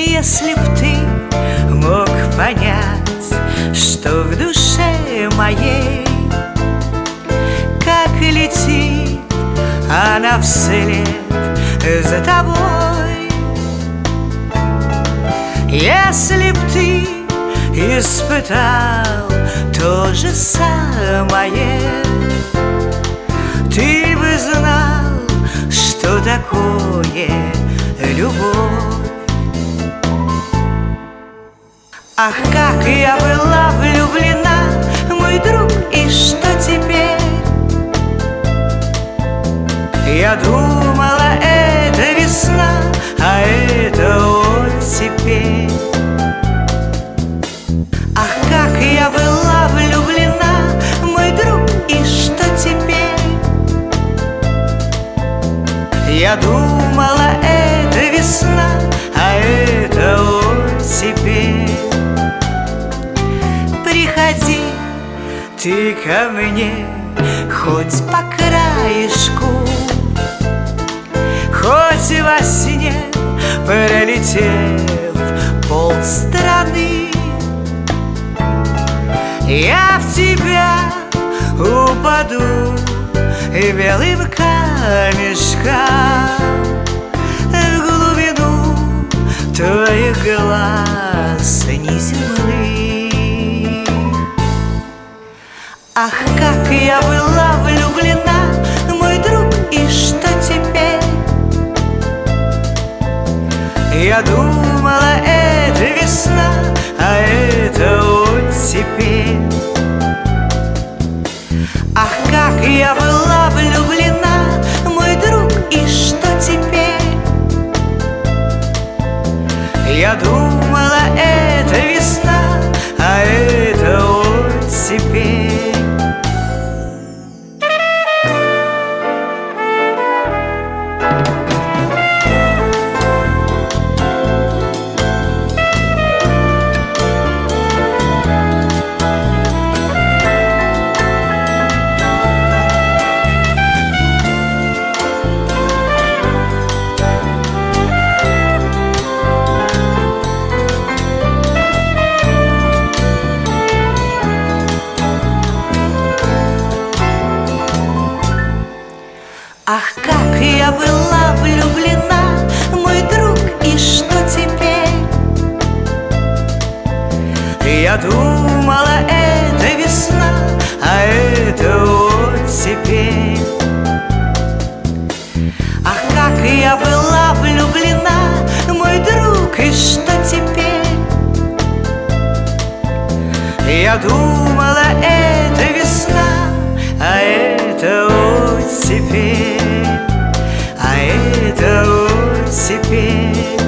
Если б ты мог понять, что в душе моей, как летит она вслед за тобой. Если б ты испытал то же самое, ты бы знал, что такое любовь. Ах, как я была влюблена, мой друг, и что теперь? Я думала, это весна, а это оттепель. Ах, как я была влюблена, мой друг, и что теперь? Я думала, это весна, а это оттепель. Приходи ты ко мне хоть по краешку, хоть во сне пролетев полстраны. Я в тебя упаду белым камешком в глубину твоих глаз неземных. Ах, как я была влюблена, мой друг, и что теперь? Я думала, это весна, а это оттепель. Ах, как я была влюблена, мой друг, и что теперь? Я думала, это весна, а это оттепель. Ах, как я была влюблена, мой друг, и что теперь? Я думала, это весна, а это оттепель. Ах, как я была влюблена, мой друг, и что теперь? Я думала, это весна, а это оттепель. А это оттепель.